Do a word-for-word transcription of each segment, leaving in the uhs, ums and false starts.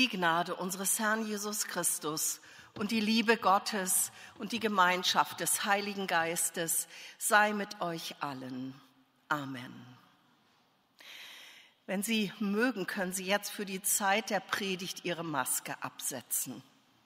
Die Gnade unseres Herrn Jesus Christus und die Liebe Gottes und die Gemeinschaft des Heiligen Geistes sei mit euch allen. Amen. Wenn Sie mögen, können Sie jetzt für die Zeit der Predigt Ihre Maske absetzen.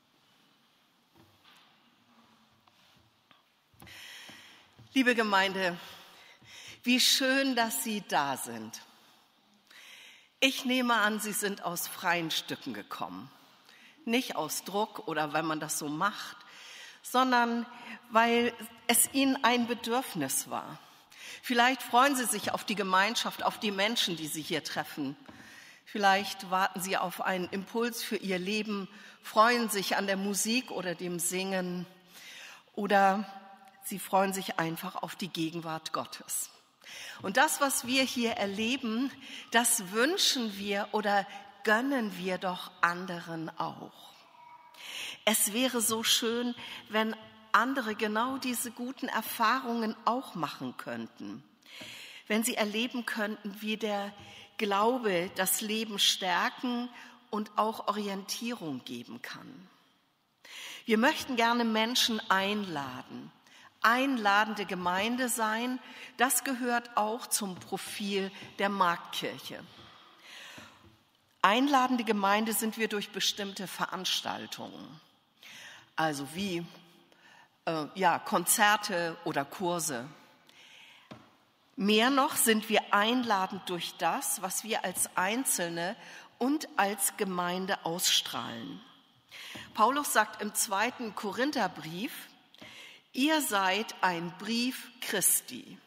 Liebe Gemeinde, wie schön, dass Sie da sind. Ich nehme an, Sie sind aus freien Stücken gekommen. Nicht aus Druck oder weil man das so macht, sondern weil es Ihnen ein Bedürfnis war. Vielleicht freuen Sie sich auf die Gemeinschaft, auf die Menschen, die Sie hier treffen. Vielleicht warten Sie auf einen Impuls für Ihr Leben, freuen sich an der Musik oder dem Singen oder Sie freuen sich einfach auf die Gegenwart Gottes. Und das, was wir hier erleben, das wünschen wir oder gönnen wir doch anderen auch. Es wäre so schön, wenn andere genau diese guten Erfahrungen auch machen könnten. Wenn sie erleben könnten, wie der Glaube das Leben stärken und auch Orientierung geben kann. Wir möchten gerne Menschen einladen. Einladende Gemeinde sein, das gehört auch zum Profil der Marktkirche. Einladende Gemeinde sind wir durch bestimmte Veranstaltungen, also wie äh, ja, Konzerte oder Kurse. Mehr noch sind wir einladend durch das, was wir als Einzelne und als Gemeinde ausstrahlen. Paulus sagt im zweiten Korintherbrief, ihr seid ein Brief Christi.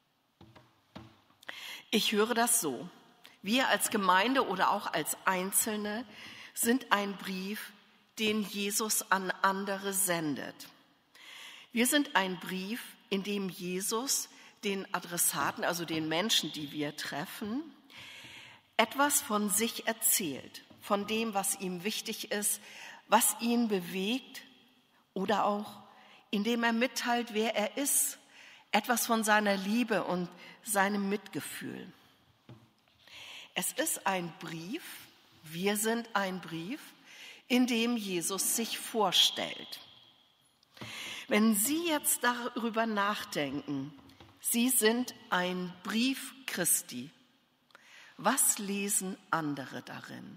Ich höre das so. Wir als Gemeinde oder auch als Einzelne sind ein Brief, den Jesus an andere sendet. Wir sind ein Brief, in dem Jesus den Adressaten, also den Menschen, die wir treffen, etwas von sich erzählt, von dem, was ihm wichtig ist, was ihn bewegt oder auch indem er mitteilt, wer er ist, etwas von seiner Liebe und seinem Mitgefühl. Es ist ein Brief, wir sind ein Brief, in dem Jesus sich vorstellt. Wenn Sie jetzt darüber nachdenken, Sie sind ein Brief Christi, was lesen andere darin?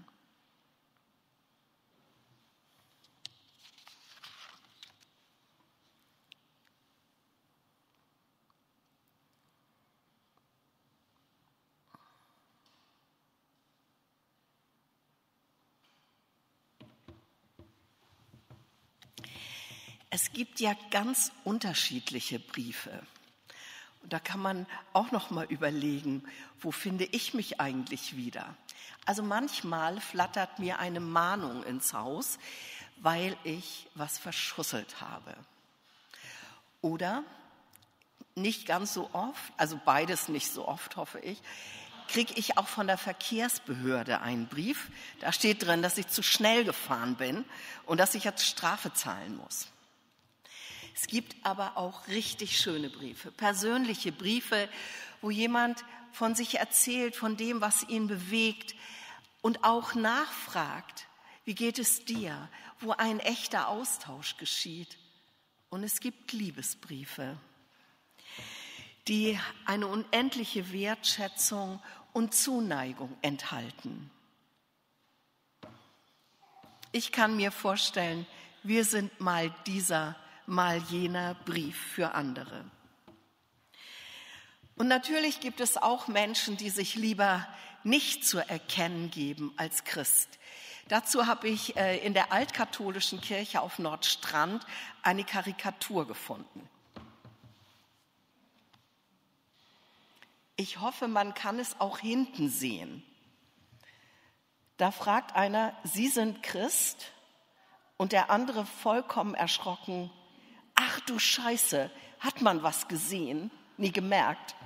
Es gibt ja ganz unterschiedliche Briefe. Und da kann man auch noch mal überlegen, wo finde ich mich eigentlich wieder? Also manchmal flattert mir eine Mahnung ins Haus, weil ich was verschusselt habe. Oder nicht ganz so oft, also beides nicht so oft, hoffe ich, kriege ich auch von der Verkehrsbehörde einen Brief. Da steht drin, dass ich zu schnell gefahren bin und dass ich jetzt Strafe zahlen muss. Es gibt aber auch richtig schöne Briefe, persönliche Briefe, wo jemand von sich erzählt, von dem, was ihn bewegt und auch nachfragt, wie geht es dir, wo ein echter Austausch geschieht. Und es gibt Liebesbriefe, die eine unendliche Wertschätzung und Zuneigung enthalten. Ich kann mir vorstellen, wir sind mal dieser mal jener Brief für andere. Und natürlich gibt es auch Menschen, die sich lieber nicht zu erkennen geben als Christ. Dazu habe ich in der altkatholischen Kirche auf Nordstrand eine Karikatur gefunden. Ich hoffe, man kann es auch hinten sehen. Da fragt einer, Sie sind Christ? Und der andere vollkommen erschrocken, ach du Scheiße, hat man was gesehen? Nie gemerkt.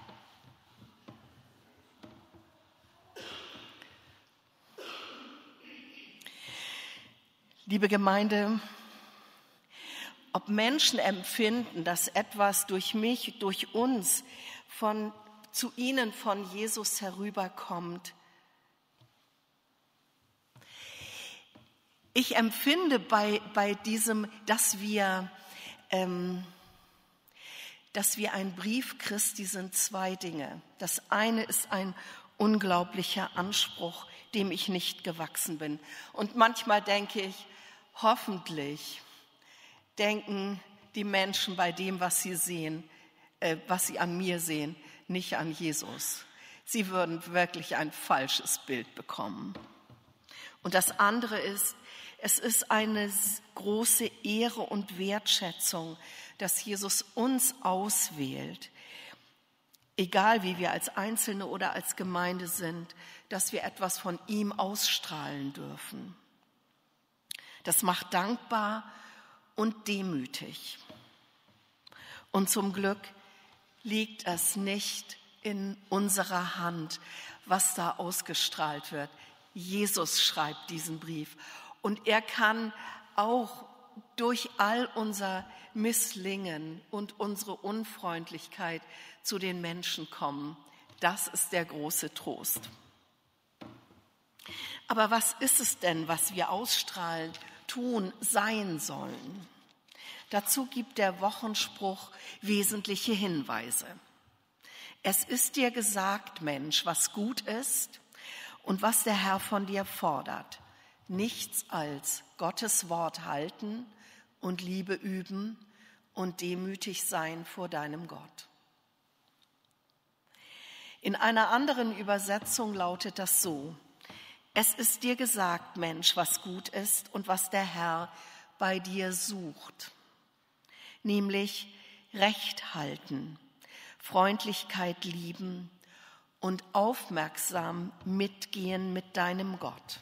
Liebe Gemeinde, ob Menschen empfinden, dass etwas durch mich, durch uns, von, zu ihnen von Jesus herüberkommt, Ich empfinde bei, bei diesem, dass wir, ähm, dass wir ein Brief Christi sind, zwei Dinge. Das eine ist ein unglaublicher Anspruch, dem ich nicht gewachsen bin. Und manchmal denke ich, hoffentlich denken die Menschen bei dem, was sie sehen, äh, was sie an mir sehen, nicht an Jesus. Sie würden wirklich ein falsches Bild bekommen. Und das andere ist, es ist eine große Ehre und Wertschätzung, dass Jesus uns auswählt, egal wie wir als Einzelne oder als Gemeinde sind, dass wir etwas von ihm ausstrahlen dürfen. Das macht dankbar und demütig. Und zum Glück liegt es nicht in unserer Hand, was da ausgestrahlt wird. Jesus schreibt diesen Brief und er kann auch durch all unser Misslingen und unsere Unfreundlichkeit zu den Menschen kommen. Das ist der große Trost. Aber was ist es denn, was wir ausstrahlen, tun, sein sollen? Dazu gibt der Wochenspruch wesentliche Hinweise. Es ist dir gesagt, Mensch, was gut ist und was der Herr von dir fordert. Nichts als Gottes Wort halten und Liebe üben und demütig sein vor deinem Gott. In einer anderen Übersetzung lautet das so: Es ist dir gesagt, Mensch, was gut ist und was der Herr bei dir sucht, nämlich Recht halten, Freundlichkeit lieben und aufmerksam mitgehen mit deinem Gott.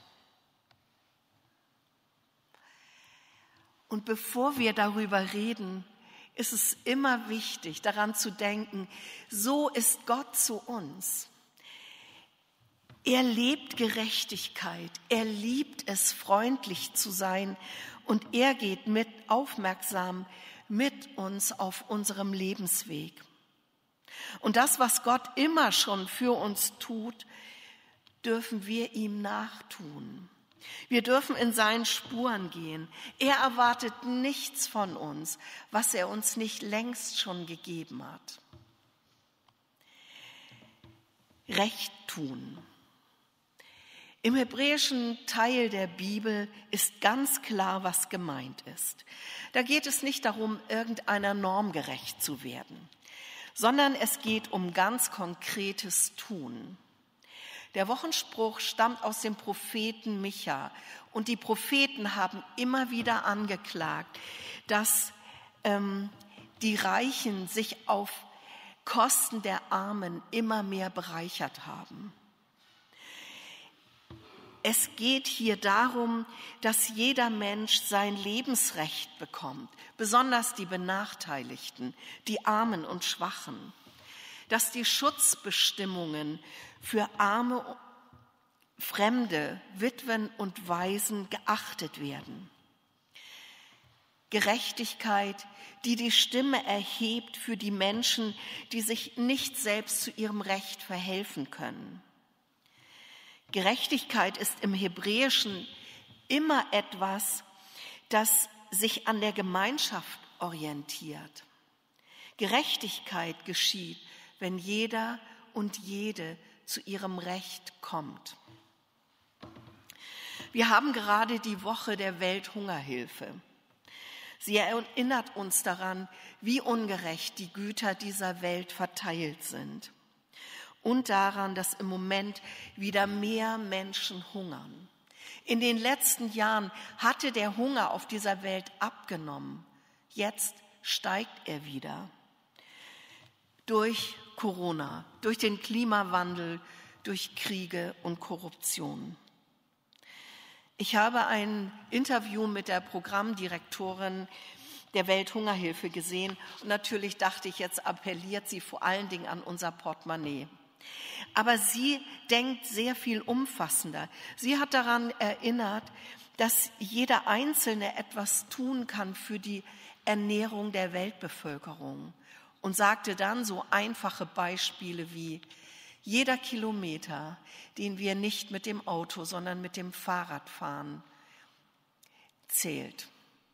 Und bevor wir darüber reden, ist es immer wichtig, daran zu denken, so ist Gott zu uns. Er lebt Gerechtigkeit, er liebt es, freundlich zu sein und er geht mit aufmerksam mit uns auf unserem Lebensweg. Und das, was Gott immer schon für uns tut, dürfen wir ihm nachtun. Wir dürfen in seinen Spuren gehen. Er erwartet nichts von uns, was er uns nicht längst schon gegeben hat. Recht tun. Im hebräischen Teil der Bibel ist ganz klar, was gemeint ist. Da geht es nicht darum, irgendeiner Norm gerecht zu werden, sondern es geht um ganz konkretes Tun. Der Wochenspruch stammt aus dem Propheten Micha und die Propheten haben immer wieder angeklagt, dass ähm, die Reichen sich auf Kosten der Armen immer mehr bereichert haben. Es geht hier darum, dass jeder Mensch sein Lebensrecht bekommt, besonders die Benachteiligten, die Armen und Schwachen, dass die Schutzbestimmungen für arme, Fremde, Witwen und Waisen geachtet werden. Gerechtigkeit, die die Stimme erhebt für die Menschen, die sich nicht selbst zu ihrem Recht verhelfen können. Gerechtigkeit ist im Hebräischen immer etwas, das sich an der Gemeinschaft orientiert. Gerechtigkeit geschieht, wenn jeder und jede zu ihrem Recht kommt. Wir haben gerade die Woche der Welthungerhilfe. Sie erinnert uns daran, wie ungerecht die Güter dieser Welt verteilt sind und daran, dass im Moment wieder mehr Menschen hungern. In den letzten Jahren hatte der Hunger auf dieser Welt abgenommen. Jetzt steigt er wieder. Durch Corona, durch den Klimawandel, durch Kriege und Korruption. Ich habe ein Interview mit der Programmdirektorin der Welthungerhilfe gesehen und natürlich dachte ich, jetzt appelliert sie vor allen Dingen an unser Portemonnaie. Aber sie denkt sehr viel umfassender. Sie hat daran erinnert, dass jeder Einzelne etwas tun kann für die Ernährung der Weltbevölkerung und sagte dann so einfache Beispiele wie: Jeder Kilometer, den wir nicht mit dem Auto, sondern mit dem Fahrrad fahren, zählt.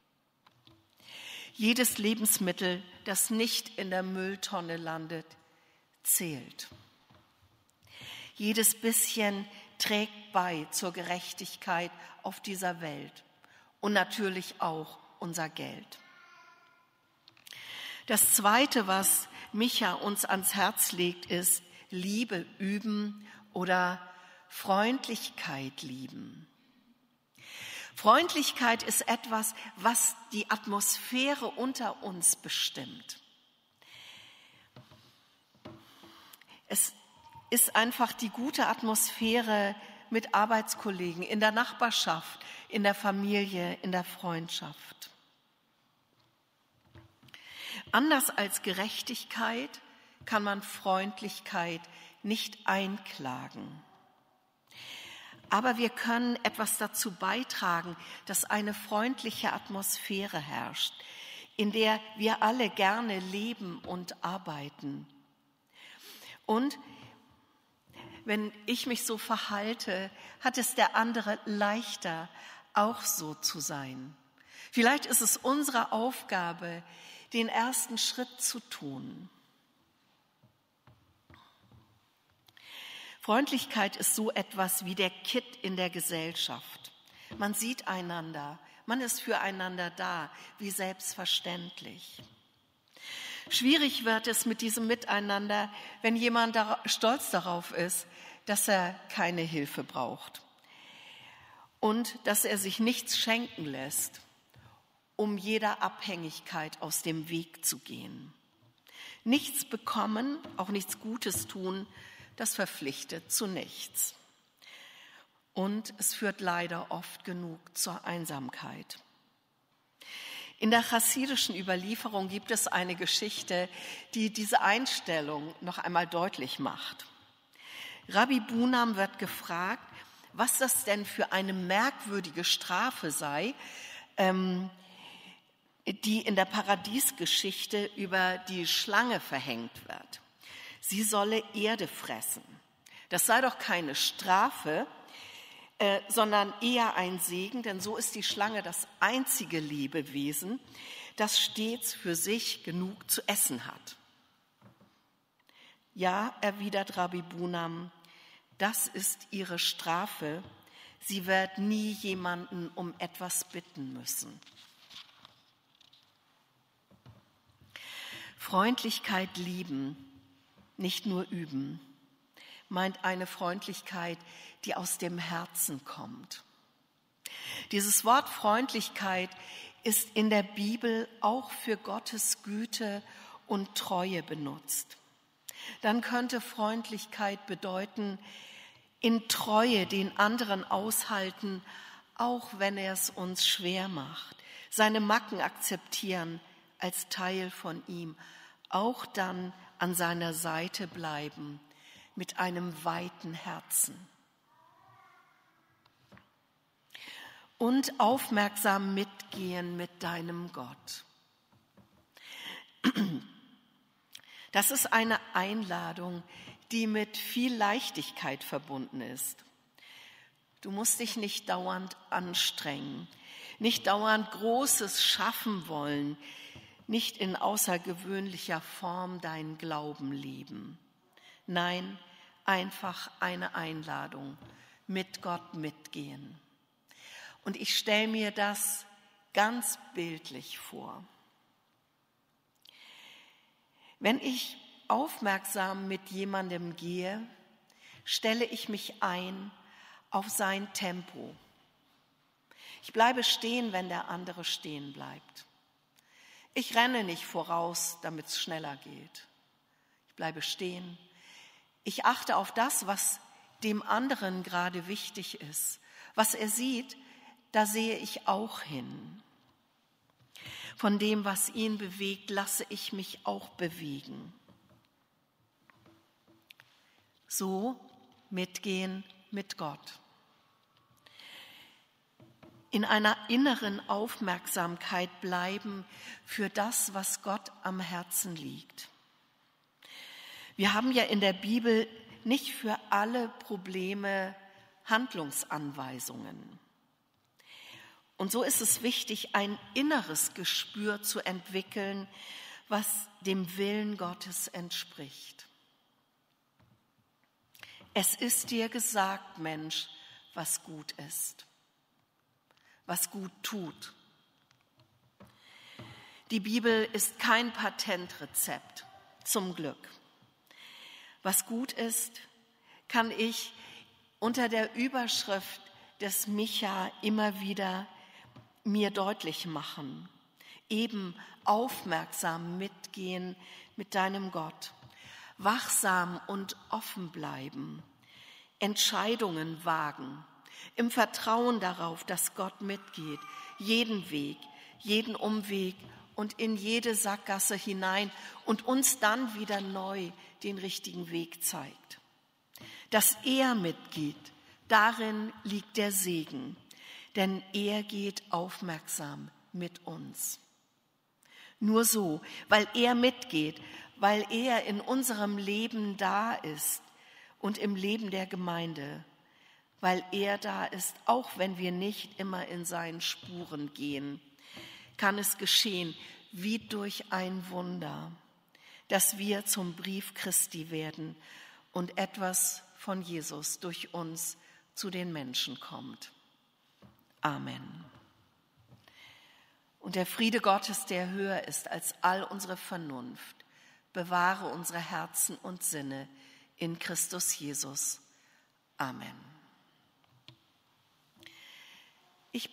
Jedes Lebensmittel, das nicht in der Mülltonne landet, zählt. Jedes bisschen trägt bei zur Gerechtigkeit auf dieser Welt und natürlich auch unser Geld. Das Zweite, was Micha uns ans Herz legt, ist Liebe üben oder Freundlichkeit lieben. Freundlichkeit ist etwas, was die Atmosphäre unter uns bestimmt. Es ist einfach die gute Atmosphäre mit Arbeitskollegen, in der Nachbarschaft, in der Familie, in der Freundschaft. Anders als Gerechtigkeit kann man Freundlichkeit nicht einklagen. Aber wir können etwas dazu beitragen, dass eine freundliche Atmosphäre herrscht, in der wir alle gerne leben und arbeiten. Und wenn ich mich so verhalte, hat es der andere leichter, auch so zu sein. Vielleicht ist es unsere Aufgabe, den ersten Schritt zu tun. Freundlichkeit ist so etwas wie der Kitt in der Gesellschaft. Man sieht einander, man ist füreinander da, wie selbstverständlich. Schwierig wird es mit diesem Miteinander, wenn jemand stolz darauf ist, dass er keine Hilfe braucht und dass er sich nichts schenken lässt, um jeder Abhängigkeit aus dem Weg zu gehen. Nichts bekommen, auch nichts Gutes tun, das verpflichtet zu nichts. Und es führt leider oft genug zur Einsamkeit. In der chassidischen Überlieferung gibt es eine Geschichte, die diese Einstellung noch einmal deutlich macht. Rabbi Bunam wird gefragt, was das denn für eine merkwürdige Strafe sei, ähm, die in der Paradiesgeschichte über die Schlange verhängt wird. Sie solle Erde fressen. Das sei doch keine Strafe, äh, sondern eher ein Segen, denn so ist die Schlange das einzige Lebewesen, das stets für sich genug zu essen hat. Ja, erwidert Rabbi Bunam, das ist ihre Strafe. Sie wird nie jemanden um etwas bitten müssen. Freundlichkeit lieben, nicht nur üben, meint eine Freundlichkeit, die aus dem Herzen kommt. Dieses Wort Freundlichkeit ist in der Bibel auch für Gottes Güte und Treue benutzt. Dann könnte Freundlichkeit bedeuten, in Treue den anderen aushalten, auch wenn er es uns schwer macht, seine Macken akzeptieren als Teil von ihm, auch dann an seiner Seite bleiben, mit einem weiten Herzen. Und aufmerksam mitgehen mit deinem Gott. Das ist eine Einladung, die mit viel Leichtigkeit verbunden ist. Du musst dich nicht dauernd anstrengen, nicht dauernd Großes schaffen wollen, nicht in außergewöhnlicher Form deinen Glauben leben. Nein, einfach eine Einladung, mit Gott mitgehen. Und ich stelle mir das ganz bildlich vor. Wenn ich aufmerksam mit jemandem gehe, stelle ich mich ein auf sein Tempo. Ich bleibe stehen, wenn der andere stehen bleibt. Ich renne nicht voraus, damit es schneller geht. Ich bleibe stehen. Ich achte auf das, was dem anderen gerade wichtig ist. Was er sieht, da sehe ich auch hin. Von dem, was ihn bewegt, lasse ich mich auch bewegen. So mitgehen mit Gott. In einer inneren Aufmerksamkeit bleiben für das, was Gott am Herzen liegt. Wir haben ja in der Bibel nicht für alle Probleme Handlungsanweisungen. Und so ist es wichtig, ein inneres Gespür zu entwickeln, was dem Willen Gottes entspricht. Es ist dir gesagt, Mensch, was gut ist, was gut tut. Die Bibel ist kein Patentrezept, zum Glück. Was gut ist, kann ich unter der Überschrift des Micha immer wieder mir deutlich machen. Eben aufmerksam mitgehen mit deinem Gott, wachsam und offen bleiben, Entscheidungen wagen, im Vertrauen darauf, dass Gott mitgeht, jeden Weg, jeden Umweg und in jede Sackgasse hinein und uns dann wieder neu den richtigen Weg zeigt. Dass er mitgeht, darin liegt der Segen, denn er geht aufmerksam mit uns. Nur so, weil er mitgeht, weil er in unserem Leben da ist und im Leben der Gemeinde, weil er da ist, auch wenn wir nicht immer in seinen Spuren gehen, kann es geschehen wie durch ein Wunder, dass wir zum Brief Christi werden und etwas von Jesus durch uns zu den Menschen kommt. Amen. Und der Friede Gottes, der höher ist als all unsere Vernunft, bewahre unsere Herzen und Sinne in Christus Jesus. Amen.